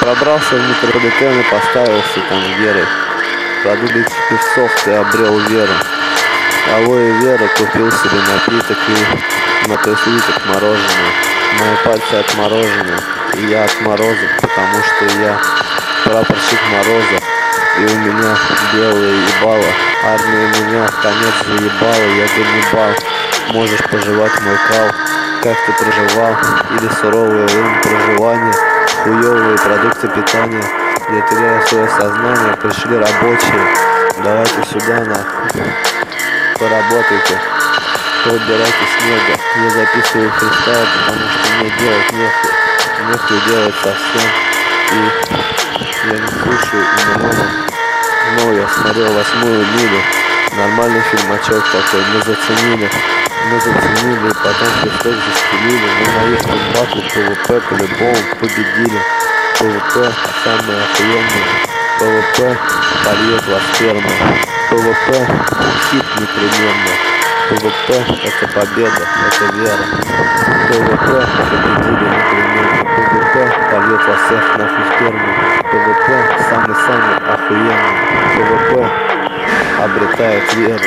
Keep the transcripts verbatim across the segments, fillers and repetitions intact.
пробрался в метрополитен и поставился там верой. Продулись певцов, ты обрел веру. Алоэ вера купил себе напиток и на той свиток мороженое. Мои пальцы отморожены, и я отморозок, потому что я прапорщик Морозов. И у меня белые ебало, армия меня в конец заебала, я ганнибал. Можешь пожевать мой кал, как ты проживал, или суровое время проживания, хуёвые продукты питания. Я теряю свое сознание, пришли рабочие, давайте сюда нахуй, поработайте, поубирайте снега. Я записываю фристайл, потому что мне делать нехуй, нехуй делать совсем. И я не слушаю Эминема, но я смотрел восьмую милю, нормальный фильмачок такой, мы заценили, мы заценили, и потом фристок застелили, мы наехали в батл, ПВП по-любому победили, ПВП самый охуенный, ПВП польет вас сперму, ПВП хит непременно, ПВП это победа, это вера, ПВП победили непременно, ПВП польет вас всех нахуй сперму, ПВП самый-самый охуенный, ПВП обретает веру.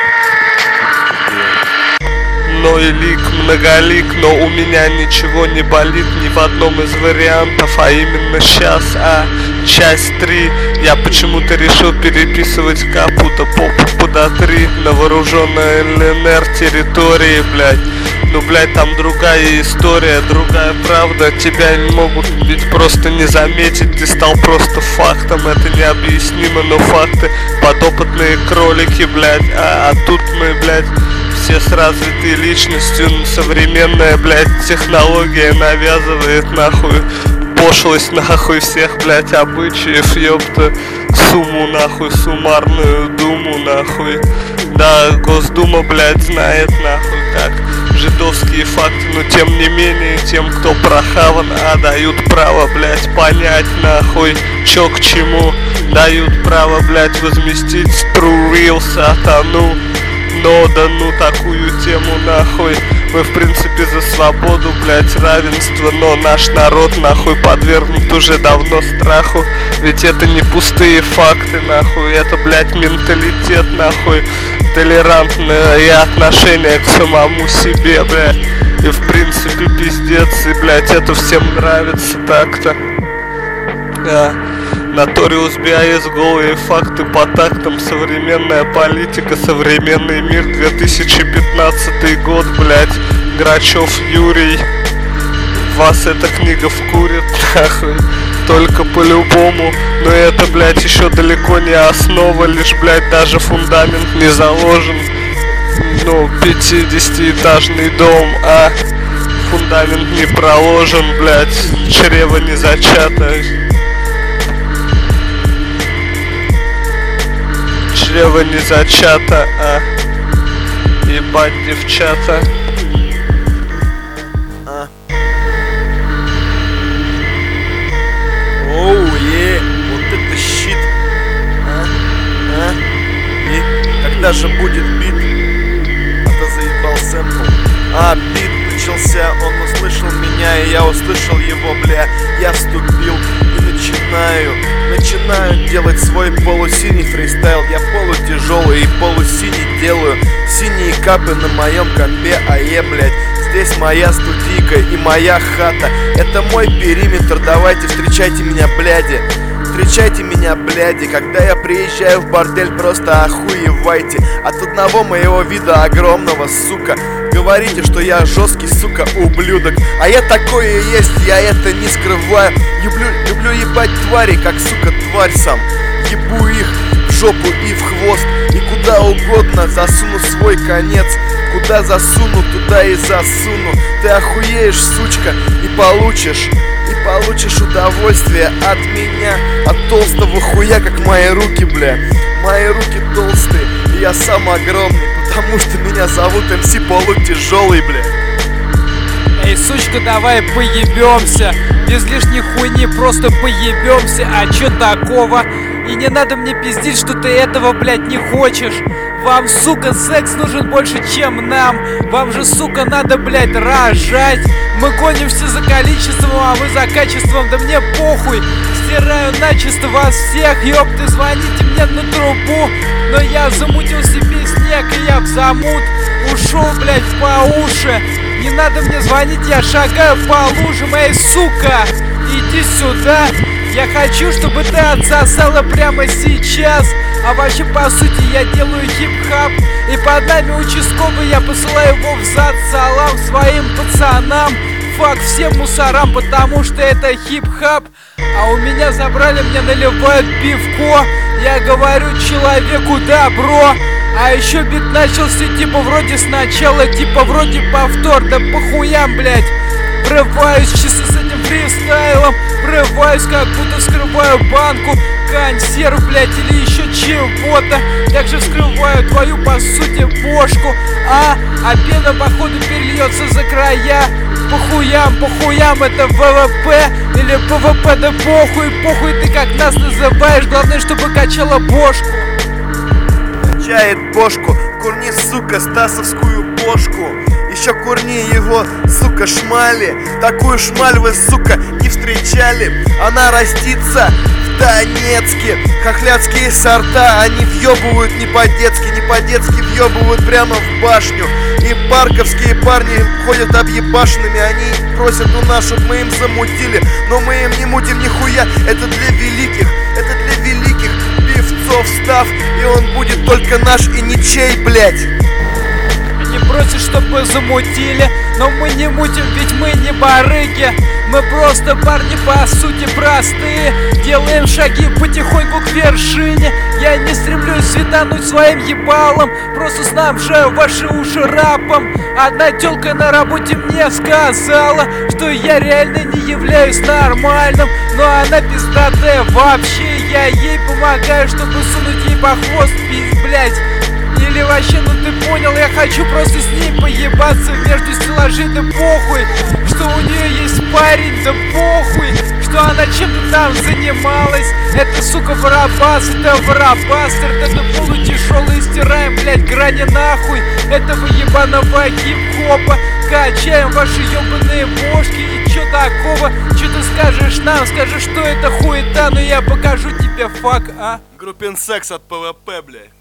Мной лик многолик, но у меня ничего не болит ни в одном из вариантов, а именно сейчас, а часть три. Я почему-то решил переписывать Капута попу под три на вооруженной ЛНР территории, блядь. Ну, блядь, там другая история, другая правда. Тебя не могут ведь просто не заметить, ты стал просто фактом. Это необъяснимо, но факты. Подопытные кролики, блядь, а, а тут мы, блядь, все с развитой личностью. Современная, блядь, технология навязывает нахуй пошлость, нахуй, всех, блядь, обычаев, ёпта. Сумму, нахуй, суммарную думу, нахуй. Да, Госдума, блядь, знает, нахуй, как жидовские факты, но тем не менее тем, кто прохаван, а дают право, блядь, понять, нахуй, чё к чему. Дают право, блядь, возместить true real сатану. Но да ну такую тему, нахуй. Мы в принципе за свободу, блядь, равенство, но наш народ, нахуй, подвергнут уже давно страху. Ведь это не пустые факты, нахуй, это, блядь, менталитет, нахуй, толерантное отношение к самому себе, блядь. И в принципе пиздец, и, блядь, это всем нравится так-то. Да. Notorious би ай эс, голые факты по тактам, современная политика, современный мир, две тысячи пятнадцатый год, блядь, Грачев Юрий, вас эта книга вкурит, нахуй, только по-любому, но это, блядь, еще далеко не основа, лишь, блядь, даже фундамент не заложен, ну, пятидесятиэтажный дом, а фундамент не проложен, блядь, чрево не зачато. Чрево не зачато, а ебать девчата. А. Оу, е, вот это щит. А, а, и когда же будет бит? А то заебал сэмпл. А, бит начался, он услышал меня, и я услышал его, бля. Я вступил и начинаю. Начинаю делать свой полусиний фристайл. Я полутяжелый и полусиний делаю. Синие капы на моем компе, а е, блядь. Здесь моя студийка и моя хата. Это мой периметр, давайте встречайте меня, бляди. Встречайте меня, бляди. Когда я приезжаю в бордель, просто охуевайте от одного моего вида огромного, сука. Говорите, что я жесткий, сука, ублюдок. А я такой и есть, я это не скрываю. Люблю, люблю ебать твари, как, сука, тварь сам. Ебу их в жопу и в хвост. И куда угодно засуну свой конец. Куда засуну, туда и засуну. Ты охуеешь, сучка, и получишь. И получишь удовольствие от меня. От толстого хуя, как мои руки, бля. Мои руки толстые, и я сам огромный. Потому что меня зовут эм си полутяжелый, бля. Эй, сучка, давай поебемся. Без лишней хуйни просто поебемся. А чё такого? И не надо мне пиздить, что ты этого, блядь, не хочешь. Вам, сука, секс нужен больше, чем нам. Вам же, сука, надо, блядь, рожать. Мы гонимся за количеством, а вы за качеством. Да мне похуй, стираю начисто вас всех. Ёпты, звоните мне на трубу. Но я замутил себе снег, и я в замут ушел, блядь, по уши. Не надо мне звонить, я шагаю по лужам. Эй, сука, иди сюда. Я хочу, чтобы ты отсосала прямо сейчас. А вообще, по сути, я делаю хип-хап. И под нами участковый, я посылаю его в зад. Салам своим пацанам. Фак всем мусорам, потому что это хип-хап. А у меня забрали, мне наливают пивко. Я говорю человеку добро. А еще бит начался типа вроде сначала, типа вроде повтор. Да похуям, блять. Врываюсь чисто с этим фристайлом. Врываюсь, как будто вскрываю банку консерв, блять, или еще чего-то. Также вскрываю твою, по сути, бошку. А, а пена, походу, перельется за края. Похуям, похуям, это ВВП или ПВП, да похуй, похуй, ты как нас называешь. Главное, чтобы качала бошку. Качает бошку, курни, сука, стасовскую бошку. Еще курни его, сука, шмали. Такую шмаль вы, сука, не встречали. Она растится в Донецке. Хохлядские сорта, они въебывают не по-детски. Не по-детски въебывают прямо в башню. И парковские парни ходят объебашенными. Они просят у нас, чтоб мы им замутили. Но мы им не мутим нихуя. Это для великих, это для великих певцов став. И он будет только наш и ничей, блять. Не просишь, чтобы замутили, но мы не мутим, ведь мы не барыги. Мы просто парни, по сути, простые. Делаем шаги потихоньку к вершине. Я не стремлюсь светануть своим ебалом, просто снабжаю ваши уши рапом. Одна тёлка на работе мне сказала, что я реально не являюсь нормальным. Но она пиздатая вообще. Я ей помогаю, чтобы сунуть ей по хвост, пиздец, блять. Или вообще, ну ты понял, я хочу просто с ней поебаться между стеллажей, да похуй, что у нее есть парень, да похуй, что она чем-то там занималась. Это, сука, воробас, это воробастер, это полутяжелый, стираем, блять, грани нахуй этого ебаного хип-хопа. Качаем ваши ебаные бошки. И чё такого? Чё ты скажешь нам? Скажи, что это хуета, но я покажу тебе фак, а? Группин секс от ПВП, блядь.